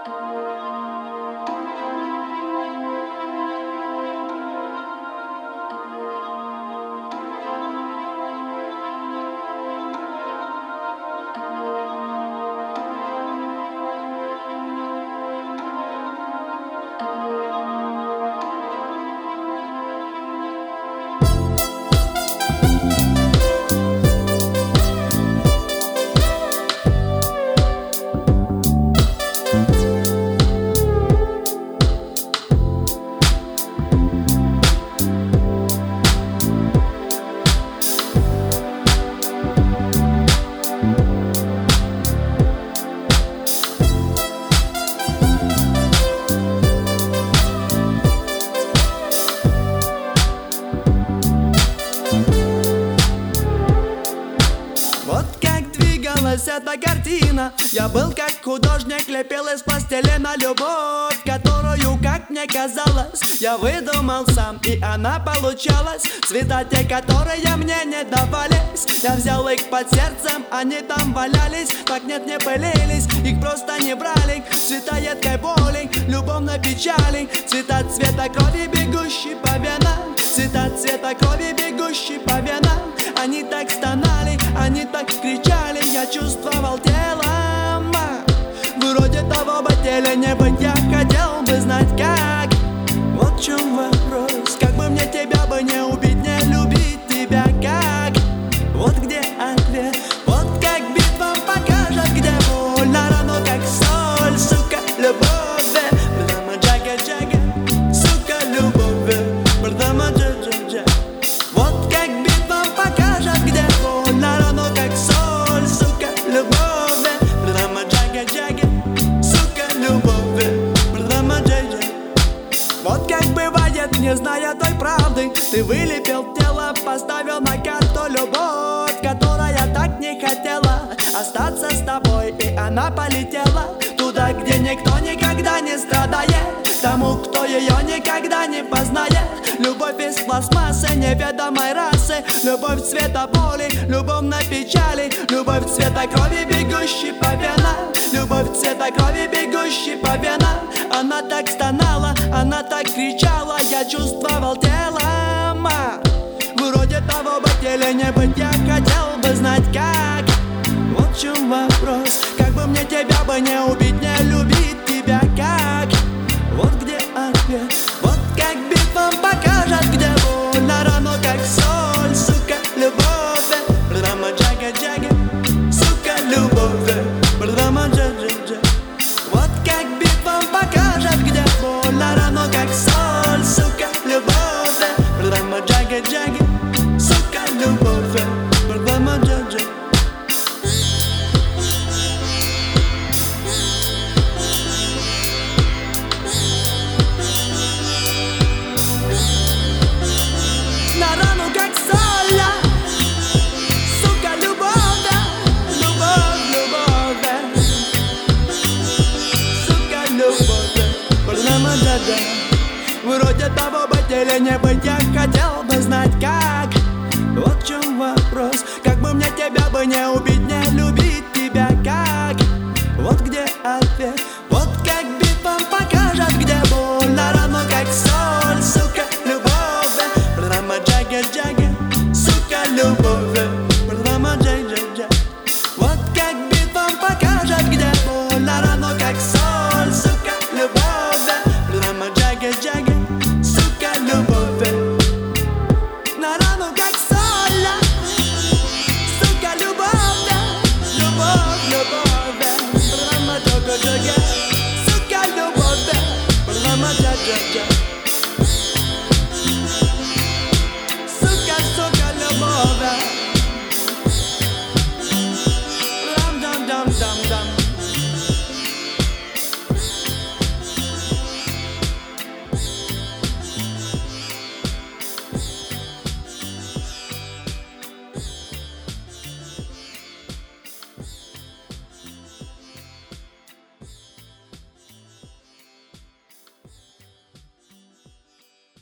Эта картина. Я был как художник, лепил из пластилина любовь, которую, как мне казалось, я выдумал сам, и она получалась. Цвета те, которые мне не давались, я взял их под сердцем, они там валялись. Так нет, не пылились, их просто не брали. Цвета едкой боли, любовной печали, цвета цвета крови, бегущей по венам, цвета цвета крови, бегущей по венам. Они так стонали, они так кричали, я чувствовал телом. Вроде того бы теле не быть, я хотел бы знать как. Вот в чем вопрос, как бы мне тебя бы не убить, не любить тебя как. Вот где ответ, вот как битва покажет, где боль на рану как соль, сука, любовь. Брдама джага джага, сука, любовь. Брдама джага джага. Вот как битва покажет, где боль на рану как соль, сука, любовь. Брдама джага джага, сука, любовь. Брдама джага. Вот как бывает, не зная той правды, ты вылепил тело, поставил на карту любовь, которая так не хотела остаться с тобой, и она полетела туда, где никто никогда не страдает, тому, кто ее никогда не познает. Любовь из пластмассы неведомой расы, любовь цвета боли, любовной печали, любовь цвета крови, бегущей по венам, любовь цвета крови, бегущей по венам. Она так стонала, она так кричала, я чувствовал телом. Вроде того бы теле не быть, я хотел бы знать как. Вот в чем вопрос, как бы мне тебя бы не убить, не любить тебя как. Вот где ответ, вот как битва покажет, где боль на рану как соль, сука, любовь. Брдама джага джага, сука, любовь. Брдама джага джага. Вот как битва покажет, где боль на рану как соль, сука, любовь. Брдама джага джага, сука, любовь. Брдама джага джага. На рану как соль, сука, любовь, любовь, любовь, сука, любовь. Брдама джага. Вроде того бы теле не быть, я хотел бы знать как. Вот в чем вопрос, как бы мне тебя бы не убить, не любить тебя как. Вот где ответ, вот как битва покажет, где боль на рану как соль, сука, любовь. Брдама джага джага, сука, любовь. Брдама джага джага. Вот как битва покажет, где боль на рану как соль, сука, любовь. Брдама джага джага, сука, любовь. На рану как соль, сука, любовь, любовь, любовь. Брдама джага джага, сука, любовь. Брдама джага джага.